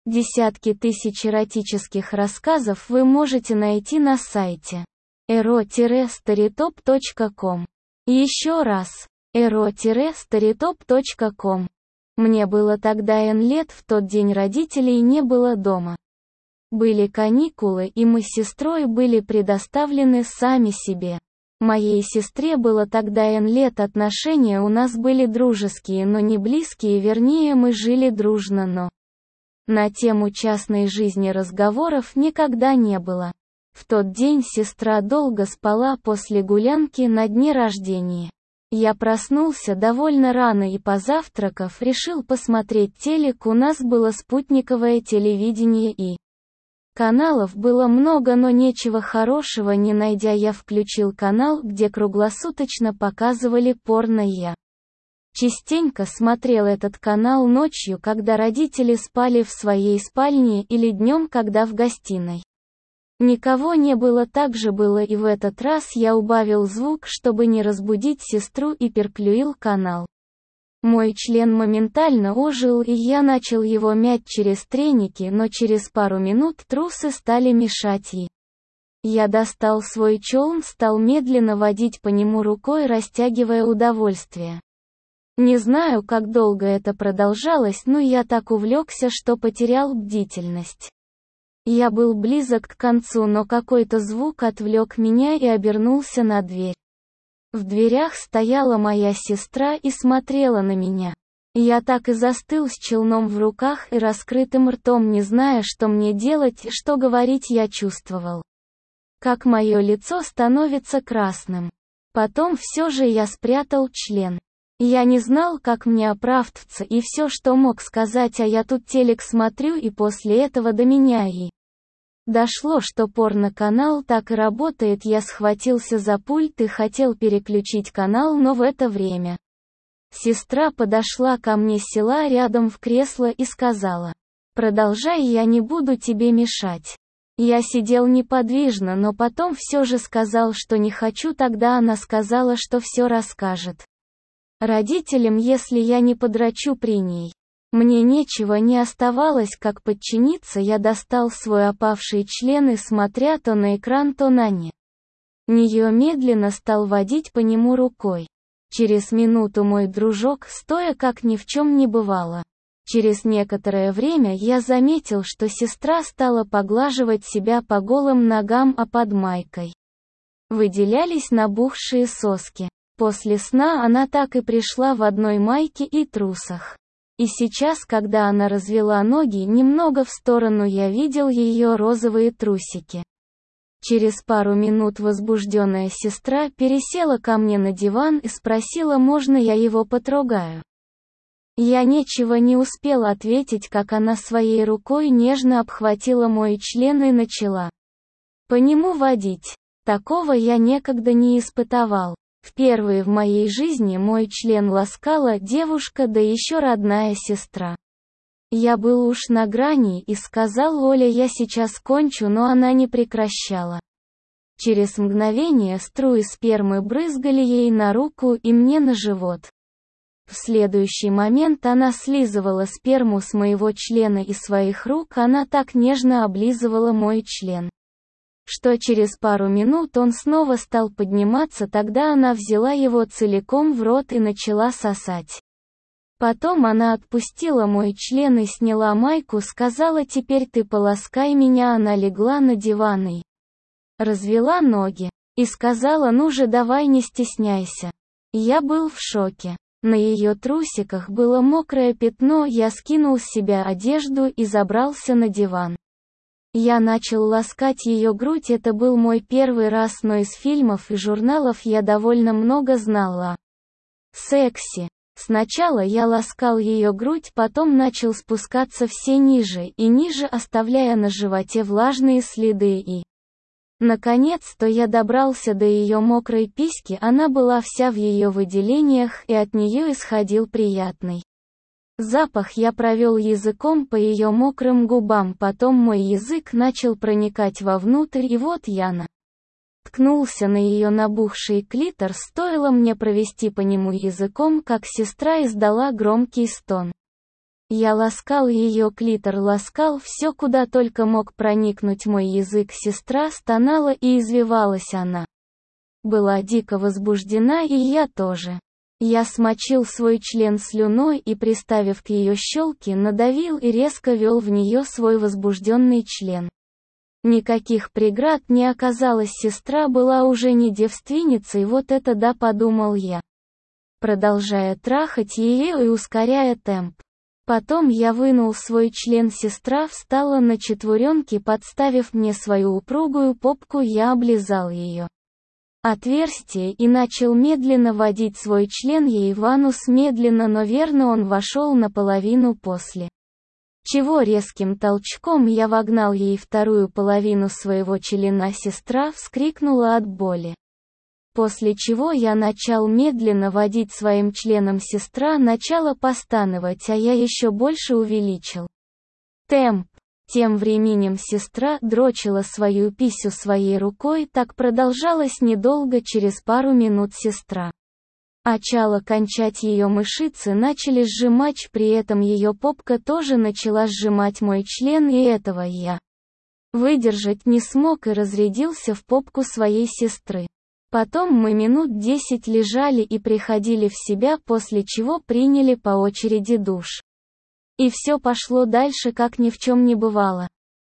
Десятки тысяч эротических рассказов вы можете найти на сайте ero-storytop.com. Еще раз, ero-storytop.com. Мне было тогда N лет, в тот день родителей не было дома. Были каникулы, и мы с сестрой были предоставлены сами себе. Моей сестре было тогда N лет, отношения у нас были дружеские, но не близкие, вернее мы жили дружно, но на тему частной жизни разговоров никогда не было. В тот день сестра долго спала после гулянки на дне рождения. Я проснулся довольно рано и, позавтракав, решил посмотреть телек. У нас было спутниковое телевидение и каналов было много, но ничего хорошего не найдя, я включил канал, где круглосуточно показывали порно. Я частенько смотрел этот канал ночью, когда родители спали в своей спальне, или днем, когда в гостиной никого не было. Так же было и в этот раз. Я убавил звук, чтобы не разбудить сестру, и переключил канал. Мой член моментально ожил, и я начал его мять через треники, но через пару минут трусы стали мешать, и я достал свой член, стал медленно водить по нему рукой, растягивая удовольствие. Не знаю, как долго это продолжалось, но я так увлекся, что потерял бдительность. Я был близок к концу, но какой-то звук отвлек меня, и обернулся на дверь. В дверях стояла моя сестра и смотрела на меня. Я так и застыл с челном в руках и раскрытым ртом, не зная, что мне делать и что говорить. Я чувствовал, как мое лицо становится красным. Потом все же я спрятал член. Я не знал, как мне оправдаться, и все, что мог сказать: а я тут телек смотрю. И после этого до меня и дошло, что порно-канал так и работает. Я схватился за пульт и хотел переключить канал, но в это время сестра подошла ко мне, села рядом в кресло и сказала: «Продолжай, я не буду тебе мешать». Я сидел неподвижно, но потом все же сказал, что не хочу. Тогда она сказала, что все расскажет родителям, если я не подрачу при ней. Мне ничего не оставалось, как подчиниться. Я достал свой опавший член и, смотря то на экран, то на нее, медленно стал водить по нему рукой. Через минуту мой дружок, стоя как ни в чем не бывало. Через некоторое время я заметил, что сестра стала поглаживать себя по голым ногам, а под майкой выделялись набухшие соски. После сна она так и пришла в одной майке и трусах. И сейчас, когда она развела ноги немного в сторону, я видел ее розовые трусики. Через пару минут возбужденная сестра пересела ко мне на диван и спросила, можно я его потрогаю. Я ничего не успел ответить, как она своей рукой нежно обхватила мой член и начала по нему водить. Такого я никогда не испытывал. Впервые в моей жизни мой член ласкала девушка, да еще родная сестра. Я был уж на грани и сказал: «Оля, я сейчас кончу», но она не прекращала. Через мгновение струи спермы брызгали ей на руку и мне на живот. В следующий момент она слизывала сперму с моего члена и своих рук. Она так нежно облизывала мой член, что через пару минут он снова стал подниматься. Тогда она взяла его целиком в рот и начала сосать. Потом она отпустила мой член и сняла майку, сказала: «Теперь ты поласкай меня». Она легла на диван и развела ноги. И сказала: «Ну же, давай, не стесняйся». Я был в шоке. На ее трусиках было мокрое пятно. Я скинул с себя одежду и забрался на диван. Я начал ласкать ее грудь. Это был мой первый раз, но из фильмов и журналов я довольно много знала о сексе. Сначала я ласкал ее грудь, потом начал спускаться все ниже и ниже, оставляя на животе влажные следы, и наконец-то я добрался до ее мокрой письки. Она была вся в ее выделениях, и от нее исходил приятный запах. Я провел языком по ее мокрым губам, потом мой язык начал проникать вовнутрь, и вот я ткнулся на ее набухший клитор. Стоило мне провести по нему языком, как сестра издала громкий стон. Я ласкал ее клитор, ласкал все, куда только мог проникнуть мой язык. Сестра стонала и извивалась, она была дико возбуждена, и я тоже. Я смочил свой член слюной и, приставив к ее щелке, надавил и резко вел в нее свой возбужденный член. Никаких преград не оказалось, сестра была уже не девственницей, вот это да, подумал я, продолжая трахать ее и ускоряя темп. Потом я вынул свой член, сестра встала на четвереньки, подставив мне свою упругую попку, я облизал ее отверстие и начал медленно водить свой член ей в анус, медленно, но верно он вошел наполовину, после чего резким толчком я вогнал ей вторую половину своего члена. Сестра вскрикнула от боли. После чего я начал медленно водить своим членом, сестра начала постановать, а я еще больше увеличил темп. Тем временем сестра дрочила свою писю своей рукой, так продолжалось недолго, через пару минут сестра начала кончать, ее мышцы начали сжимать, при этом ее попка тоже начала сжимать мой член, и этого я выдержать не смог и разрядился в попку своей сестры. Потом мы минут 10 лежали и приходили в себя, после чего приняли по очереди душ. И все пошло дальше, как ни в чем не бывало.